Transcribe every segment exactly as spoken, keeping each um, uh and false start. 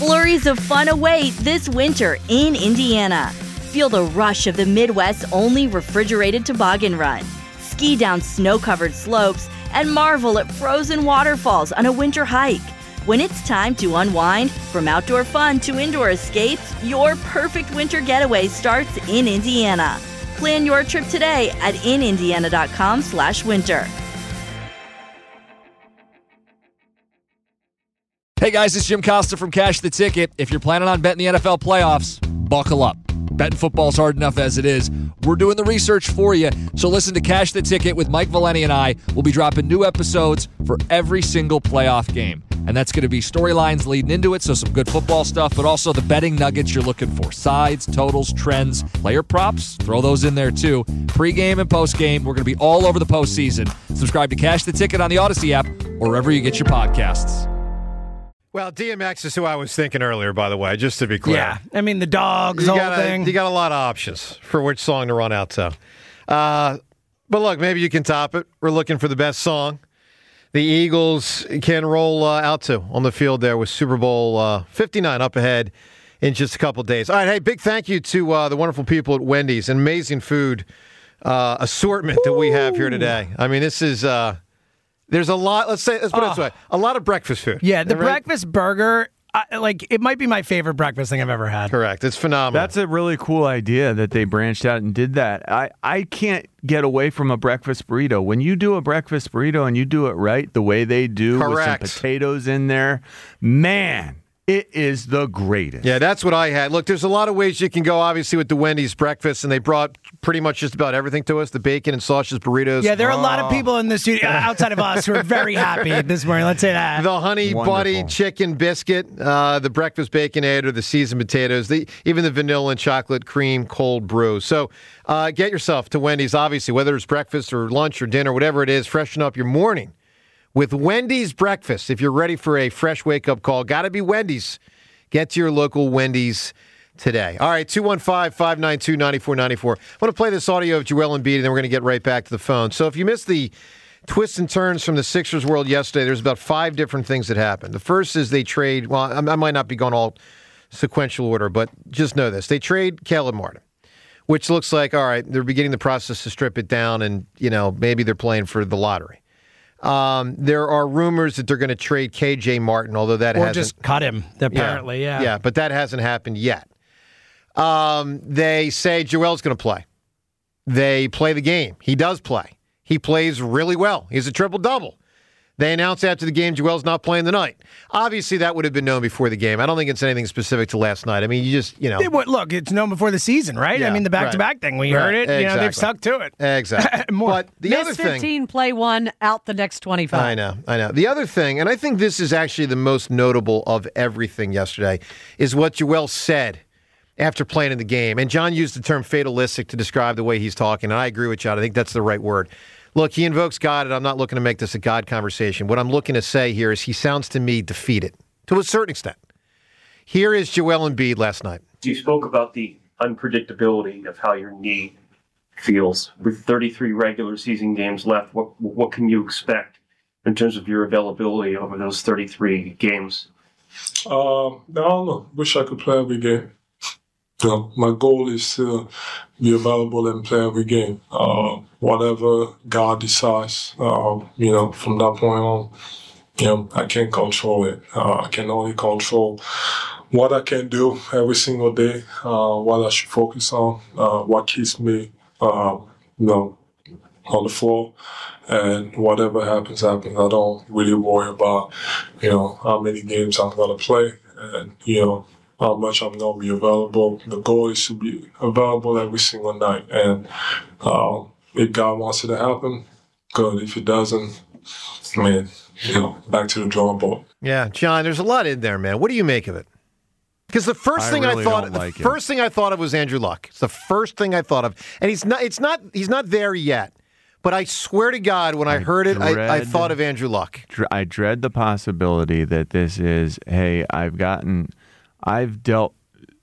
Flurries of fun await this winter in Indiana. Feel the rush of the Midwest's only refrigerated toboggan run. Ski down snow-covered slopes and marvel at frozen waterfalls on a winter hike. When it's time to unwind, from outdoor fun to indoor escapes, your perfect winter getaway starts in Indiana. Plan your trip today at inindiana.com slash winter. Hey guys, it's Jim Costa from Cash the Ticket. If you're planning on betting the N F L playoffs, buckle up. Betting football's hard enough as it is. We're doing the research for you. So listen to Cash the Ticket with Mike Valeni and I. We'll be dropping new episodes for every single playoff game. And that's going to be storylines leading into it, so some good football stuff, but also the betting nuggets you're looking for. Sides, totals, trends, player props, throw those in there too. Pre-game and post-game, we're going to be all over the postseason. Subscribe to Cash the Ticket on the Odyssey app or wherever you get your podcasts. Well, D M X is who I was thinking earlier, by the way, just to be clear. Yeah, I mean, the dogs, you whole got a, thing. You got a lot of options for which song to run out to. Uh, but look, maybe you can top it. We're looking for the best song the Eagles can roll uh, out to on the field there with Super Bowl uh, fifty-nine up ahead in just a couple of days. All right, hey, big thank you to uh, the wonderful people at Wendy's. An amazing food uh, assortment that we have here today. I mean, this is... Uh, There's a lot, let's say, let's put it this way, a lot of breakfast food. Yeah, the right? breakfast burger, I, like, it might be my favorite breakfast thing I've ever had. Correct. It's phenomenal. That's a really cool idea that they branched out and did that. I, I can't get away from a breakfast burrito. When you do a breakfast burrito and you do it right, the way they do, Correct. with some potatoes in there, man, it is the greatest. Yeah, that's what I had. Look, there's a lot of ways you can go, obviously, with the Wendy's breakfast, and they brought pretty much just about everything to us, the bacon and sausage burritos. Yeah, there are oh. a lot of people in the studio, outside of us, who are very happy this morning. Let's say that. The honey Wonderful. buddy chicken biscuit, uh, the breakfast baconator, the seasoned potatoes, the, even the vanilla and chocolate cream cold brew. So uh, get yourself to Wendy's, obviously, whether it's breakfast or lunch or dinner, whatever it is, freshen up your morning with Wendy's breakfast. If you're ready for a fresh wake-up call, got to be Wendy's. Get to your local Wendy's today. All right, two one five, five nine two, nine four nine four. I want to play this audio of Joel Embiid, and then we're going to get right back to the phone. So if you missed the twists and turns from the Sixers world yesterday, there's about five different things that happened. The first is they trade, well, I might not be going all sequential order, but just know this. They trade Caleb Martin, which looks like, all right, they're beginning the process to strip it down, and, you know, maybe they're playing for the lottery. Um, there are rumors that they're going to trade K J Martin, although that or hasn't... just cut him, apparently, yeah. Yeah, but that hasn't happened yet. Um, they say Joel's going to play. They play the game. He does play. He plays really well. He's a triple-double. They announced after the game Joel's not playing tonight. Obviously, that would have been known before the game. I don't think it's anything specific to last night. I mean, you just, you know. It would, look, it's known before the season, right? Yeah, I mean, the back-to-back right. thing. We Right, heard it. You know, they've exactly. stuck to it. Exactly. More. But the Miss other thing. fifteen, play one, out the next twenty-five. I know, I know. The other thing, and I think this is actually the most notable of everything yesterday, is what Joel said after playing in the game. And John used the term fatalistic to describe the way he's talking, and I agree with John. I think that's the right word. Look, he invokes God, and I'm not looking to make this a God conversation. What I'm looking to say here is he sounds to me defeated, to a certain extent. Here is Joel Embiid last night. You spoke about the unpredictability of how your knee feels. With thirty-three regular season games left, what what can you expect in terms of your availability over those thirty-three games? Um, I don't know. Wish I could play every game. You know, my goal is to be available and play every game. Uh, whatever God decides, uh, you know, from that point on, you know, I can't control it. Uh, I can only control what I can do every single day, uh, what I should focus on, uh, what keeps me, uh, you know, on the floor. And whatever happens, happens. I don't really worry about, you know, how many games I'm going to play and, you know, how much I'm going to be available. The goal is to be available every single night. And uh, if God wants it to happen, good. If it doesn't, I mean, you know, back to the drawing board. Yeah, John, there's a lot in there, man. What do you make of it? Because the first I thing really I thought, don't the like it. first thing I thought of was Andrew Luck. It's the first thing I thought of, and he's not. It's not. He's not there yet. But I swear to God, when I, I heard it, I, I thought of Andrew Luck. I dread the possibility that this is, hey, I've gotten, I've dealt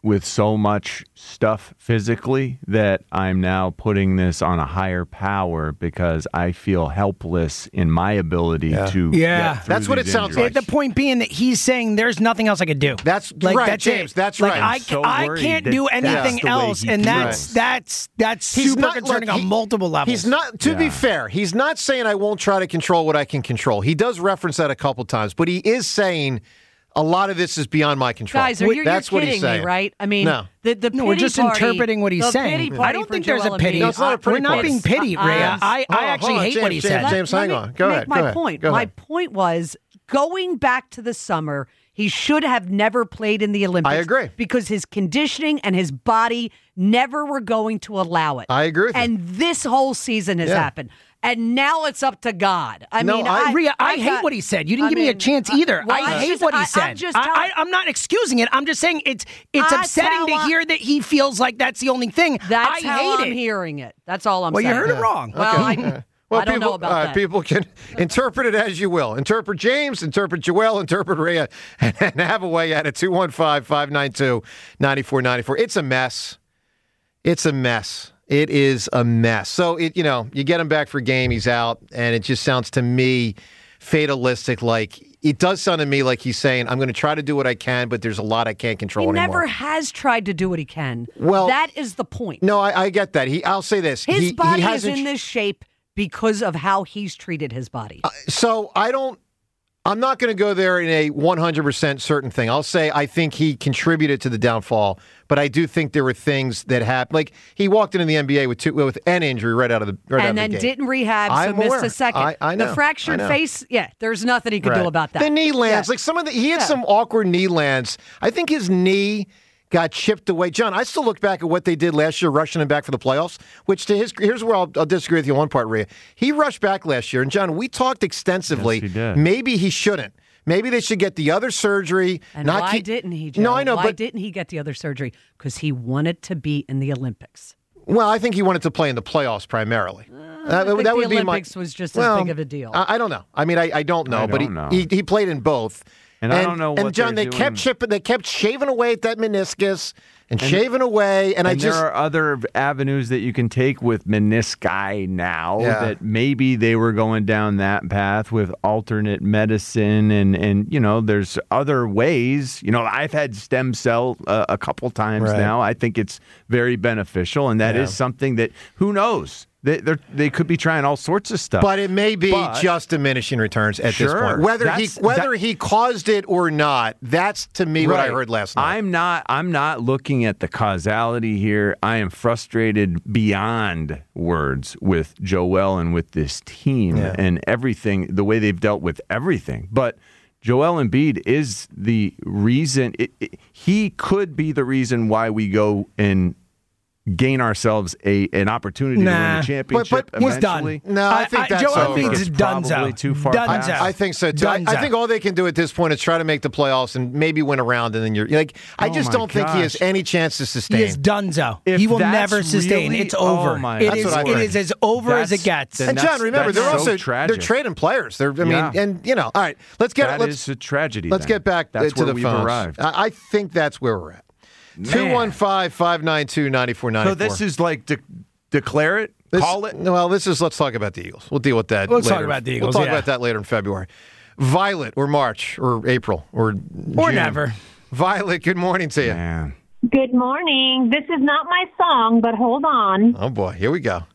with so much stuff physically that I'm now putting this on a higher power because I feel helpless in my ability Yeah. to Yeah. get through That's what these it sounds injuries. like. The point being that he's saying there's nothing else I could do. That's like right, that's James. it. That's like, right. I, I'm so I worried can't that do that's anything the way else, he and feels. that's that's that's He's super not- concerning look, on he- multiple levels. He's not, to be Yeah. fair, he's not saying I won't try to control what I can control. He does reference that a couple times, but he is saying a lot of this is beyond my control. Guys, are you, That's you're what he's kidding me, saying. right? I mean, No. the, the No, we're pity just party- interpreting what he's the saying. pity party I don't for think there's Joel a pity. Embiid- No, it's not a pity We're not party. being pity, Uh, Rhea. uh, I, Hold I on, actually hold on, hate James, what he James, said. James, Let hang me on. Go make ahead. my go ahead. point. Go My ahead. point was going back to the summer, he should have never played in the Olympics. I agree. Because his conditioning and his body never were going to allow it. I agree with you. And this whole season has Yeah. happened. And now it's up to God. I No, mean, I- I, Rhea, I, hate got- what he said. You didn't I give me a mean, chance uh, either. well, I I'm hate just- what he I- said. I'm just I, telling- I, I'm not excusing it. I'm just saying it's it's That's upsetting how to I- hear that he feels like that's the only thing. That's I how hate I'm it. hearing it. That's all I'm Well, you saying. heard it wrong. Well, I, Well, I don't people, know about all right, that. people can interpret it as you will. Interpret James, interpret Joel, interpret Rhea, and have a way at it. two one five, five nine two, nine four nine four. It's a mess. It's a mess. It is a mess. So, it you know, you get him back for a game, he's out, and it just sounds to me fatalistic. Like, it does sound to me like he's saying, I'm going to try to do what I can, but there's a lot I can't control He anymore. never has tried to do what he can. Well- that is the point. No, I, I get that. He, I'll say this. His he, body he is hasn't in this shape because of how he's treated his body. So I don't, I'm not going to go there in a one hundred percent certain thing. I'll say I think he contributed to the downfall, but I do think there were things that happened. Like he walked into the N B A with two, with an injury right out of the right out and of then the gate. didn't rehab, so I'm missed aware. a second. I- I know. The fractured I know. face, yeah, there's nothing he could Right. do about that. The knee lands, Yeah. like some of the, he had Yeah. some awkward knee lands. I think his knee got chipped away. John, I still look back at what they did last year, rushing him back for the playoffs, which to his, here's where I'll, I'll disagree with you on one part, Rhea. He rushed back last year, and John, we talked extensively. Yes, he did. Maybe he shouldn't. Maybe they should get the other surgery. And not why keep, didn't he, Joe? No, I know, Why but didn't he get the other surgery? Because he wanted to be in the Olympics. well, I think he wanted to play in the playoffs primarily. I think the be my- Olympics was just as well, big of a deal. I, I don't know. I mean, I, I don't know, I but don't he, know. he he played in both. And I don't know And what John, they're they kept doing. chipping, they kept shaving away at that meniscus and, shaving away, and, I And just there are other avenues that you can take with menisci now Yeah. that maybe they were going down that path with alternate medicine and, and you know, there's other ways. You know, I've had stem cell uh, a couple times Right. now. I think it's very beneficial, and that is Yeah. something that, who knows? They they're, they could be trying all sorts of stuff. But it may be But- just diminishing returns at this Sure. point. Whether he That's- whether that- he caused it or not, that's to me what I Right. heard last night. I'm not I'm not looking at the causality here. I am frustrated beyond words with Joel and with this team Yeah. and everything, the way they've dealt with everything. But Joel Embiid is the reason it, it, he could be the reason why we go and gain ourselves a an opportunity to win Nah. a championship. But- but he's done. eventually. no, I think that's Joel over. Embiid's It's done probably too far Done past. I think so too. I, I Dunzo. think all they can do at this point is try to make the playoffs and maybe win a round, and then you're like, I Oh just my don't think he has gosh. any chance to sustain. He is donezo. If He will that's never sustain. really- It's over. oh my- It That's is. what I It think. is as over as That's- it gets. then And that's- John, remember, that's they're so also tragic. they're trading players. They're, I mean, Yeah. and you know, all right, let's get That let's is a tragedy. let's then. get back uh, That's to where the we've phones. arrived. I, I think that's where we're at. Two one five five nine two ninety four ninety So four. this is like de- declare it, This- call it. Well, this is let's talk about the Eagles. We'll deal with that. Let's later. talk about the Eagles, We'll talk yeah. about that later in February. Violet or March or April or Or June. never. Violet, good morning to you. Man. Good morning. This is not my song, but hold on. Oh boy, here we go.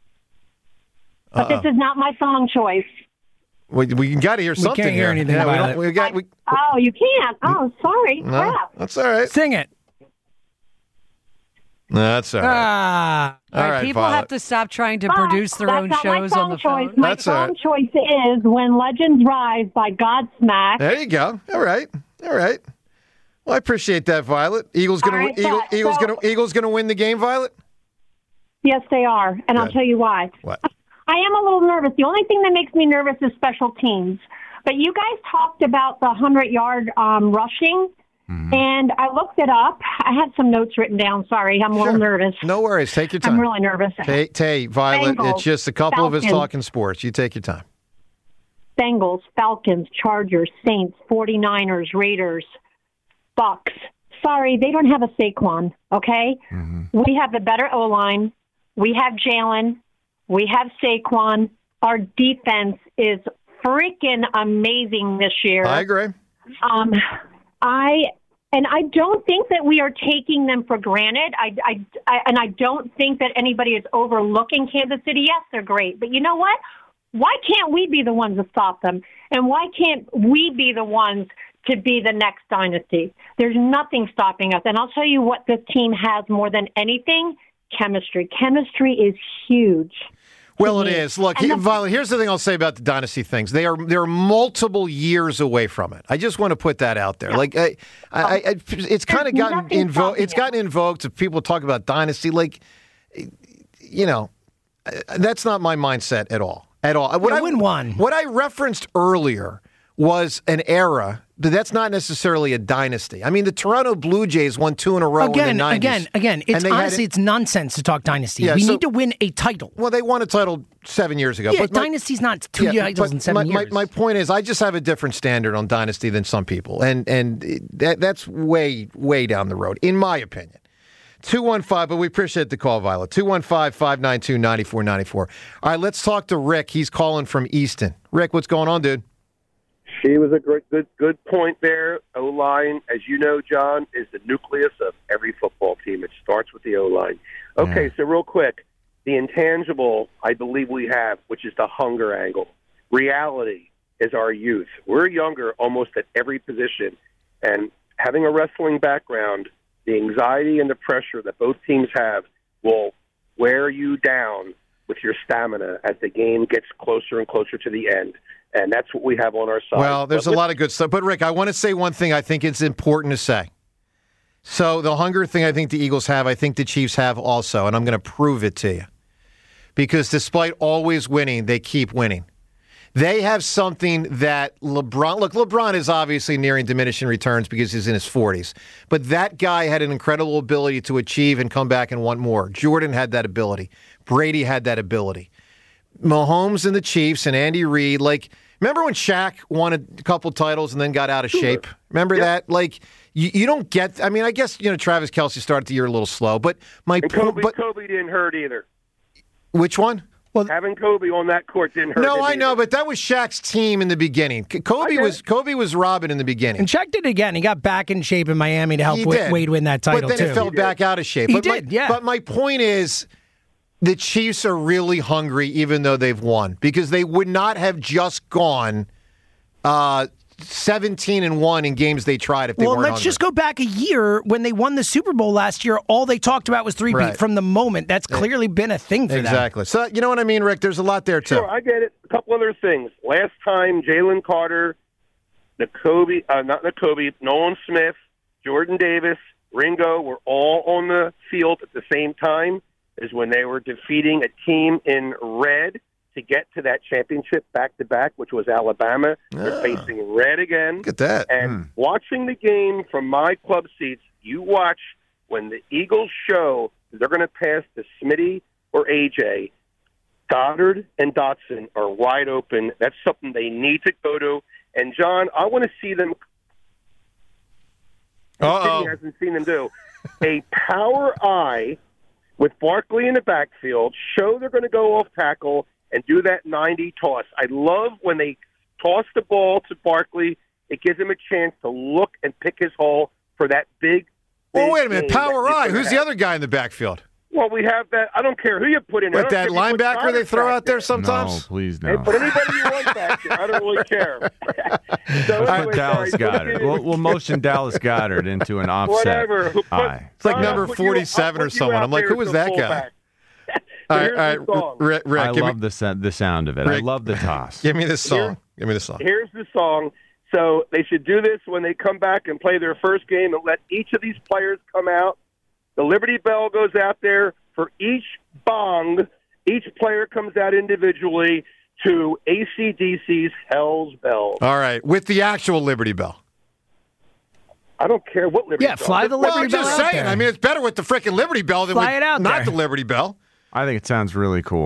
But this is not my song choice. We we got to hear something. can't hear here. anything Yeah, we about don't. it. We got. We, Oh, you can't. Oh, sorry. no, Crap. that's all right. Sing it. No, that's all right. Ah. All All right, right, people Violet. have to stop trying to But produce their that's own not my shows song on the choice. phone. My That's all song right. choice is When Legends Rise by Godsmack. There you go. All right. All right. Well, I appreciate that, Violet. Eagles gonna All right, Eagle, but- Eagles so- gonna Eagles gonna win the game, Violet. Yes, they are. And I'll Good. tell you why. What? I am a little nervous. The only thing that makes me nervous is special teams. But you guys talked about the hundred-yard um, rushing, Mm-hmm. and I looked it up. I had some notes written down. Sorry, I'm a little Sure. nervous. No worries. Take your time. I'm really nervous. Tay, Tay, Violet, Bengals, it's just a couple of us Falcons. talking sports. You take your time. Bengals, Falcons, Chargers, Saints, forty-niners, Raiders, Bucks, sorry, they don't have a Saquon, okay? Mm-hmm. We have the better O-line. We have Jalen. We have Saquon. Our defense is freaking amazing this year. I agree. Um, I and I don't think that we are taking them for granted. I, I, I and I don't think that anybody is overlooking Kansas City. Yes, they're great, but you know what? Why can't we be the ones to stop them? And why can't we be the ones to be the next dynasty? There's nothing stopping us. And I'll tell you what this team has more than anything: chemistry. Chemistry is huge. Well, it is. Look, he, Violet, here's the thing I'll say about the dynasty things. They are they're multiple years away from it. I just want to put that out there. Yeah. Like, I, I, I, it's kind of gotten in vogue. It's gotten in vogue to people talk about dynasty. Like, you know, that's not my mindset at all. At all. What I I win one. What I referenced earlier was an era. But that's not necessarily a dynasty. I mean, the Toronto Blue Jays won two in a row again, in the nineties. Again, again, it's honestly, it's nonsense to talk dynasty. Yeah, we so, need to win a title. Well, they won a title seven years ago. Yeah, but my, dynasty's not two yeah, titles in seven my, years. My, my point is, I just have a different standard on dynasty than some people, and and that that's way, way down the road, in my opinion. two one five, but we appreciate the call, Violet. two one five, five nine two, nine four nine four. All right, let's talk to Rick. He's calling from Easton. Rick, what's going on, dude? She was a great, good, good point there. O-line, as you know, John, is the nucleus of every football team. It starts with the O-line. Okay, yeah. So real quick, the intangible I believe we have, which is the hunger angle. Reality is our youth. We're younger almost at every position. And having a wrestling background, the anxiety and the pressure that both teams have will wear you down with your stamina as the game gets closer and closer to the end. And that's what we have on our side. Well, there's but a lot of good stuff. But, Rick, I want to say one thing I think it's important to say. So the hunger thing I think the Eagles have, I think the Chiefs have also, and I'm going to prove it to you. Because despite always winning, they keep winning. They have something that LeBron, look, LeBron is obviously nearing diminishing returns because he's in his forties. But that guy had an incredible ability to achieve and come back and want more. Jordan had that ability. Brady had that ability. Mahomes and the Chiefs and Andy Reid, like, remember when Shaq won a couple titles and then got out of shape? Remember yep. that? Like, you, you don't get, I mean, I guess, you know, Travis Kelce started the year a little slow, but my and Kobe, but, Kobe didn't hurt either. Which one? Well, having Kobe on that court didn't hurt. No, I either. know, but that was Shaq's team in the beginning. Kobe was Kobe was Robin in the beginning. And Shaq did it again. He got back in shape in Miami to help w- Wade win that title, but then too. it fell he back did. out of shape. He but did, my, yeah. But my point is, the Chiefs are really hungry, even though they've won, because they would not have just gone uh, seventeen and one in games they tried if they well, weren't. Well, let's hungry. just go back a year when they won the Super Bowl last year. All they talked about was three-peat right. from the moment. That's clearly been a thing for exactly. them. Exactly. So you know what I mean, Rick? There's a lot there too. Sure, I get it. A couple other things. Last time, Jalen Carter, N'Kobe, uh, not N'Kobe, Nolan Smith, Jordan Davis, Ringo were all on the field at the same time. Is when they were defeating a team in red to get to that championship back-to-back, which was Alabama. Ah. They're facing red again. Look at that. And hmm. watching the game from my club seats, you watch when the Eagles show they're going to pass to Smitty or A J, Goddard and Dotson are wide open. That's something they need to go to. And, John, I want to see them – Uh-oh. hasn't seen them do. A power eye – with Barkley in the backfield, show they're going to go off tackle and do that ninety toss. I love when they toss the ball to Barkley. It gives him a chance to look and pick his hole for that big, big Well, wait a minute. Power eye. Who's have. the other guy in the backfield? Well, we have that. I don't care who you put in there. What, that linebacker they throw out there sometimes? No, please no. Hey, put anybody you want back there. I don't really care. so Put anyway, Dallas sorry, Goddard. We'll, we'll motion Dallas Goddard into an offset. Whatever. Put, eye. It's like number forty-seven or someone. I'm like, who was that guy? All right, all right, Rick, Rick, I love me, the, sa- the sound of it. Rick, I love the toss. Give me this song. Give me the song. Here's the song. So they should do this when they come back and play their first game and let each of these players come out. The Liberty Bell goes out there. For each bong, each player comes out individually to A C D C's Hell's Bells. All right, with the actual Liberty Bell. I don't care what Liberty yeah, Bell. fly the Liberty well, I'm Bell just out saying. there. I mean, it's better with the freaking Liberty Bell than fly with it out not there. the Liberty Bell. I think it sounds really cool.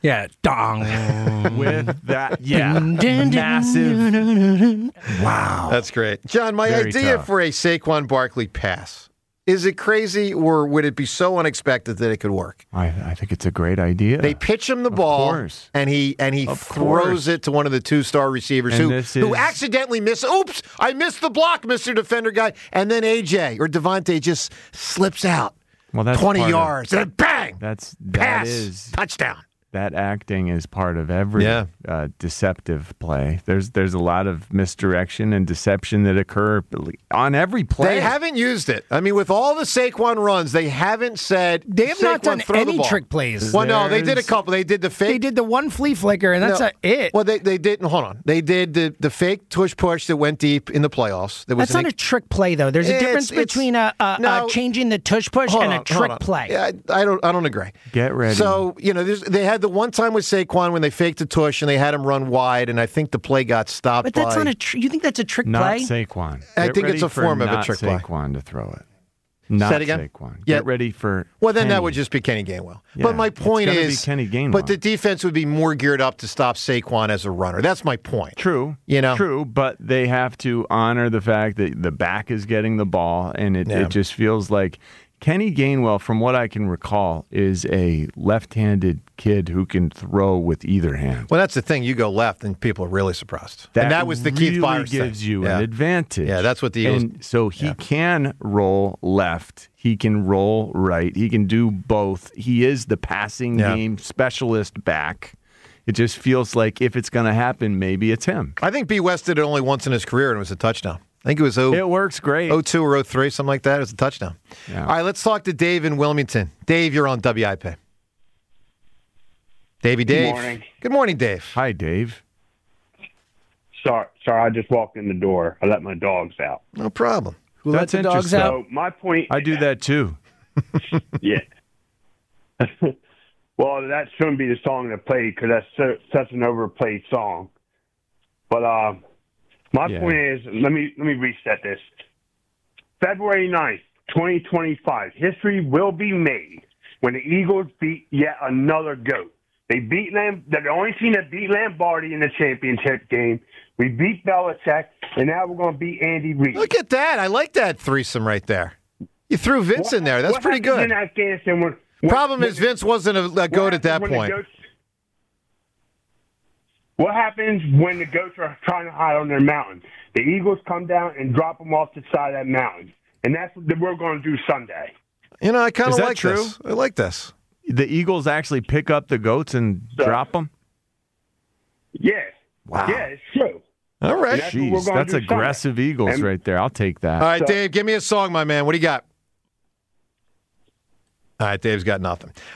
Yeah, dong. With that, yeah, massive. Wow. That's great. John, my Very idea tough. for a Saquon Barkley pass, is it crazy or would it be so unexpected that it could work? I, I think it's a great idea. They pitch him the Of ball, course. and he and he Of throws course. it to one of the two-star receivers And who, this who is- accidentally miss. Oops, I missed the block, Mister Defender guy. And then A J or Devontae just slips out Well, that's twenty part of- yards, and then bang, That's that pass, is touchdown. that acting is part of every Yeah. uh, deceptive play. There's there's a lot of misdirection and deception that occur on every play. They haven't used it. I mean, with all the Saquon runs, they haven't said They have not Saquon, done throw the any ball. trick plays. Well, no, they did a There's- couple. They did the fake. They did the one flea flicker, and that's No. a, it. Well, they they did. Hold on. They did the, the fake tush push that went deep in the playoffs. That was That's an not a trick play, though. There's a It's- difference it's- between a, a, no. a changing the tush push Hold and on, a hold trick on. play. Yeah, I, I don't. I don't agree. Get ready. So you know, there's, they had the one time with Saquon when they faked a tush and they had him run wide, and I think the play got stopped. But that's by, not a. Tr- you think that's a trick not play? Saquon. I Get think it's ready a for form of a not trick play. Saquon to throw it. Not Say it again? Saquon. Yeah. Get ready for. Well, then that Kenny. would just be Kenny Gainwell. Yeah, but my it's point gonna be is, Kenny Gainwell. but the defense would be more geared up to stop Saquon as a runner. That's my point. True. You know? True, but they have to honor the fact that the back is getting the ball, and it, Yeah. it just feels like Kenny Gainwell, from what I can recall, is a left-handed kid who can throw with either hand. Well, that's the thing. You go left, and people are really surprised. That and that was the really Keith Byers gives thing. you yeah. an advantage. Yeah, that's what the Eagles- And so he yeah. can roll left. He can roll right. He can do both. He is the passing Yeah. game specialist back. It just feels like if it's going to happen, maybe it's him. I think B. West did it only once in his career, and it was a touchdown. I think it was oh, It works great. oh two or oh three, something like that. It was a touchdown. Yeah. All right, let's talk to Dave in Wilmington. Dave, you're on W I P. Davey Dave. morning. Good morning, Dave. Hi, Dave. Sorry, sorry, I just walked in the door. I let my dogs out. No problem. Who let That's the dogs interesting. out? So my point, I do that too. yeah. Well, that shouldn't be the song that played because that's so, such an overplayed song. But uh, my Yeah. point is, let me let me reset this. February ninth, twenty twenty-five, history will be made when the Eagles beat yet another GOAT. They beat Lam- they're the only team that beat Lombardi in the championship game. We beat Belichick, and now we're going to beat Andy Reid. Look at that. I like that threesome right there. You threw Vince What- in there. That's what pretty happens good. In Afghanistan, when, when, Problem when is, Vince wasn't a, a goat at that when the point. goats- what happens when the goats are trying to hide on their mountain? The Eagles come down and drop them off the side of that mountain. And that's what we're going to do Sunday. You know, I kind Is of that like true? this. I like this. The Eagles actually pick up the goats and So- drop them? Yeah. Wow. Yeah, it's true. All right. That's what we're Jeez, gonna that's do aggressive Sunday. Eagles And- right there. I'll take that. All right, So- Dave, give me a song, my man. What do you got? All right, Dave's got nothing.